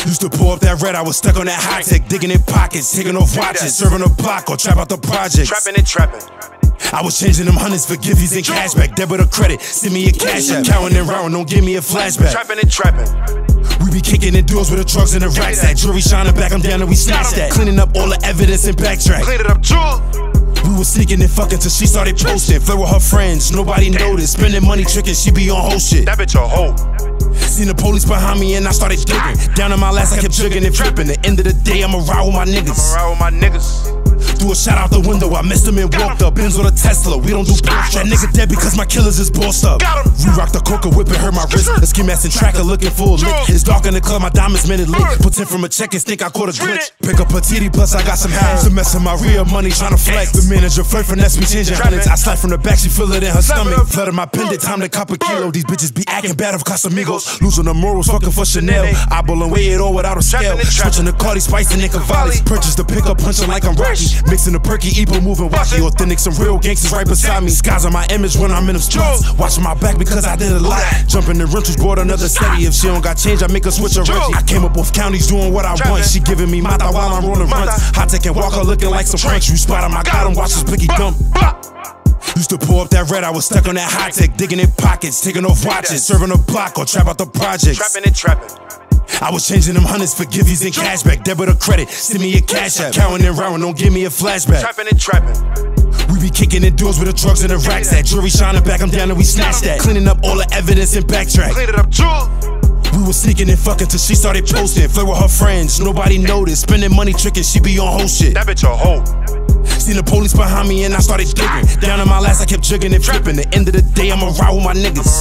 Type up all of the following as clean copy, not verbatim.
Used to pour up that red, I was stuck on that high tech, digging in pockets, taking off watches, serving a block or trap out the projects. Trapping and trapping. I was changing them hundreds for gifties and cashback, debit or credit, send me a cash app. Counting and round, don't give me a flashback. Trapping and trapping. We be kicking in doors with the trucks and the racks. That jewelry shining back, I'm down and we snatch that. Cleaning up all the evidence and backtrack. Clean it up, jewel. We was sneaking and fucking till she started posting. Flirt with her friends, nobody noticed. Spending money tricking, she be on whole shit. That bitch a hoe. Seen the police behind me and I started digging. Down in my last, I kept jigging and flipping. At the end of the day, I'ma ride with my niggas. Threw a shot out the window, I missed him and walked up. Benz on a Tesla, we don't do bullshit. That nigga dead because my killers is bossed up. We rock the coca whip and hurt my wrist. A ski mask and tracker looking for a lick. It's dark in the club, my diamonds minute lit. Put 10 from a check and think I caught a glitch. Pick up a TD plus I got some hash. To mess with my real money, tryna flex. The manager flirt finesse me changing hundreds. I slide from the back, she feel it in her stomach. Flooded my pendant, time to cop a kilo. These bitches be acting bad of Casamigos. Losing the morals, fucking for Chanel. Eyeball and weigh it all without a scale. Switching the Cardi, spicing and Cavalli. Purchase the pickup, punching like I'm Rocky. Mixing the perky, Ebo moving wacky. Authentic, some real gangsters right beside me. Skies on my image when I'm in them spots. Watching my back because I did a lot. Jumping in rentals, bought another steady. If she don't got change, I make her switch a Reggie. I came up both counties doing what I want. She giving me mata while I'm rolling runs. Hot tech and Walker looking like some French. You spot him, I got him, watch his blicky dump. Used to pour up that red, I was stuck on that high tech, digging in pockets, taking off watches, serving a block or trap out the projects. Trapping and trapping. I was changing them hundreds for gifties and cashback, debit or credit, send me a cash app. Counting and round, don't give me a flashback. Trapping and trapping. We be kicking in doors with the trucks and the racks. That jewelry shining back, I'm down and we snatch that. Cleaning up all the evidence and backtrack. Clean it up, jewel. We was sneaking and fucking till she started posting. Flirt with her friends, nobody noticed. Spending money tricking, she be on whole shit. That bitch a hoe. Seen the police behind me and I started digging. Down in my last, I kept jigging and flipping. At the end of the day, I'ma ride with my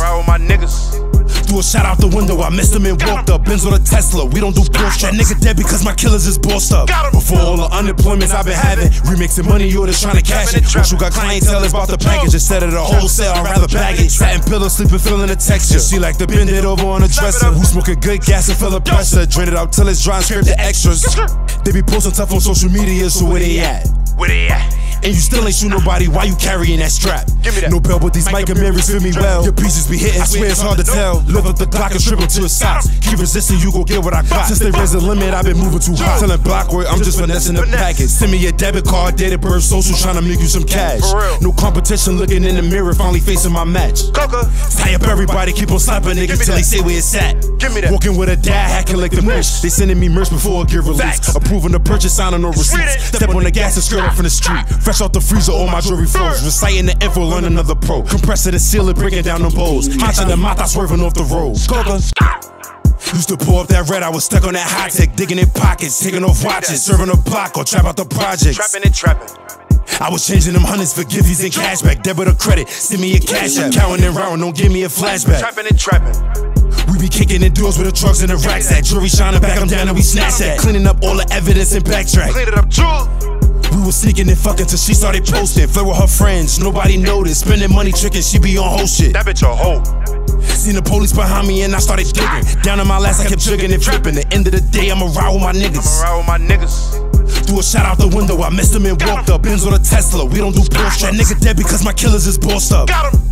niggas. Threw a shot out the window, I missed him and walked up. Benz on a Tesla, we don't do bullshit. That nigga dead because my killers is bossed up. Before all the unemployments I've been having, remixing money orders trying to cash it. Once you got clientele, it's about the package. Instead of the wholesale, I'd rather bag it. Satin pillow, sleeping, feeling the texture. She like to bend it over on a dresser. Who smoking good gas and feel the pressure. Drain it out till it's dry and scrape the extras. They be posting tough on social media, so where they at? Where they at? And you still ain't shoot nobody, why you carrying that strap? Give me that. No bell, but these Mike and Marys feel me well. Your pieces be hitting, I swear it's hard to tell. Lift up the Glock and strip 'em to his socks. Keep resisting, you gon' get what I got. Since they raised the limit, I've been moving too hot. Selling block work, I'm just finessing the package. Send me your debit card, date of birth, social, tryna make you some cash. No competition, looking in the mirror, finally facing my match. Coca. Tie up everybody, keep on slapping niggas till they say where it's at. Give me that. Walking with a dad, hacking like the merch. They sending me merch before I get released. Approving the purchase, signing no receipts. Step on the gas and skirt off from the street. Fresh out the freezer, all my jewelry flows. Reciting the info, learn another pro. Compressor to seal it, breaking down them bowls. Hotching the mata, swerving off the road. Coca. Used to pour up that red, I was stuck on that high tech, digging in pockets, taking off watches, serving a block or trap out the projects. Trapping and trapping. I was changing them hundreds for gifties and cashback, debit or credit, send me a cash app. Counting and round, don't give me a flashback. Trapping and trapping. We be kicking in doors with the trucks and the racks. That jewelry shining back, I'm down and we snatch that. Cleaning up all the evidence and backtrack. Clean it up, jewel. We was sneaking and fucking till she started posting. Flirt with her friends, nobody noticed. Spending money tricking, she be on whole shit. That bitch a hoe. Seen the police behind me and I started digging. Down in my last, I kept jigging and flipping. At the end of the day, I'ma ride with my niggas. Threw a shot out the window, I missed him and walked up. Benz on a Tesla, we don't do bullshit. That nigga dead because my killers is bossed up.